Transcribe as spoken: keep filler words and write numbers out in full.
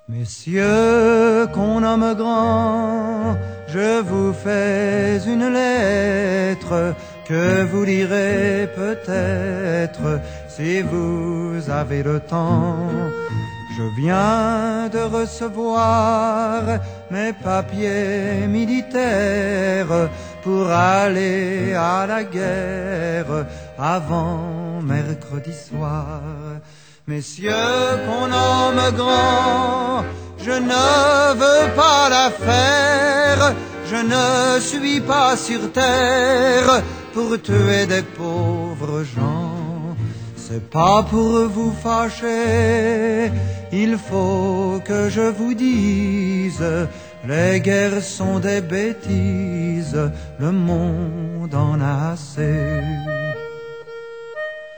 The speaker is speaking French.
Messieurs qu'on nomme grands, je vous fais une lettre que vous lirez peut-être si vous avez le temps. Je viens de recevoir mes papiers militaires pour aller à la guerre avant mercredi soir. Messieurs qu'on nomme grands, je ne veux pas la faire, je ne suis pas sur terre pour tuer des pauvres gens. C'est pas pour vous fâcher, il faut que je vous dise, les guerres sont des bêtises, le monde en a assez.